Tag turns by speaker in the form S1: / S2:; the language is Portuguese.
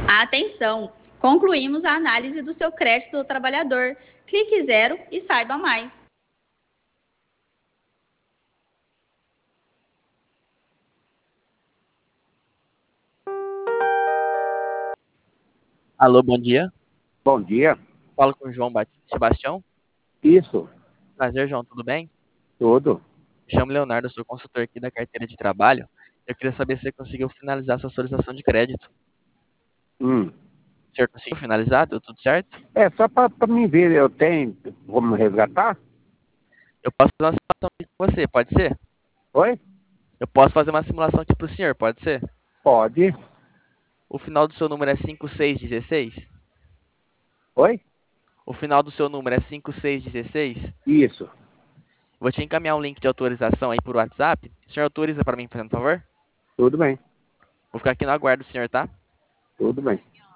S1: Atenção! Concluímos a análise do seu crédito do trabalhador. Clique zero e saiba mais.
S2: Alô, bom dia.
S3: Bom dia.
S2: Falo com o João Sebastião.
S3: Isso,
S2: Prazer, João, tudo bem?
S3: tudo.
S2: Me chamo Leonardo, sou consultor aqui da carteira de trabalho. Eu queria saber se você conseguiu finalizar sua solicitação de crédito.
S3: Hum.
S2: O senhor conseguiu finalizar? Deu tudo certo?
S3: É só para mim ver, eu tenho como resgatar?
S2: Eu posso fazer uma simulação aqui com você, pode ser?
S3: Oi?
S2: Eu posso fazer uma simulação aqui para o senhor, pode ser?
S3: Pode.
S2: O final do seu número é 5616?
S3: Oi?
S2: O final do seu número é 5616?
S3: Isso.
S2: Vou te encaminhar um link de autorização aí por WhatsApp. O senhor autoriza para mim, fazendo favor?
S3: Tudo bem,
S2: Vou ficar aqui no aguardo do senhor, tá?
S3: tudo bem.